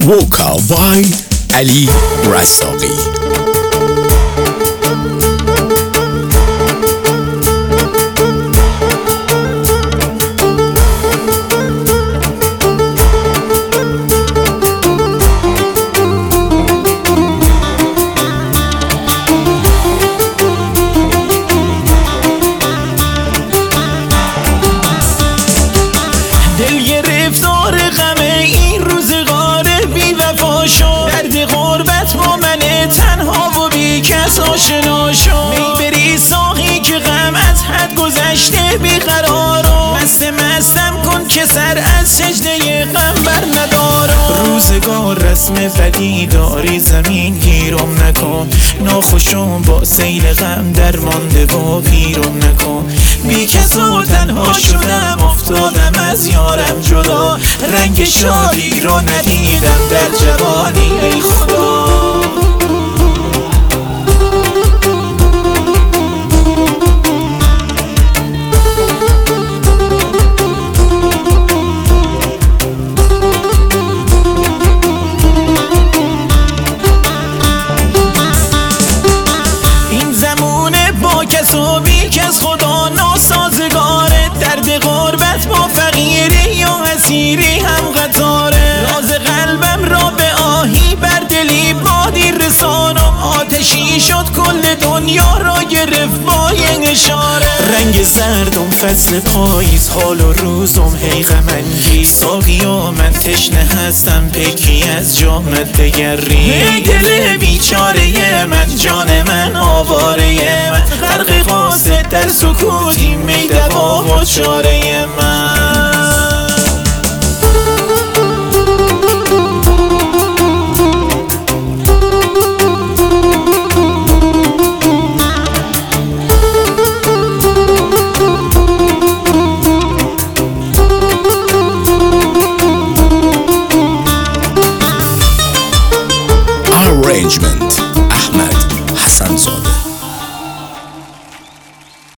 Vocal by Ali Rastogi. آشنا شو میبری ساقی که غم از حد گذشته بیقرارم مستم کن که سر از سجده غم بر ندارم روزگار رسم ولی داری زمین گیرم نکن ناخوشم با سیل غم درمانده و پیرم نکن بی کس و تنها شدم افتادم از یارم جدا رنگ شادی رو ندیدم در جوانی ای خدا و بی کس خدا ناسازگاره درد غربت با فقیری یا اسیری هم قطاره راز قلبم را به آهی بر دلی بادی رسانم آتشی شد کل دنیا را گرفت با یک اشاره رنگ زردم فصل پاییز حال و روزم هی غم انگیز ساقی و من تشنه هستم پکی از جامت بگری ای دل بیچاره من جان من آواره من غرق قاصد در سکوتی میدوا و چاره من Arrangement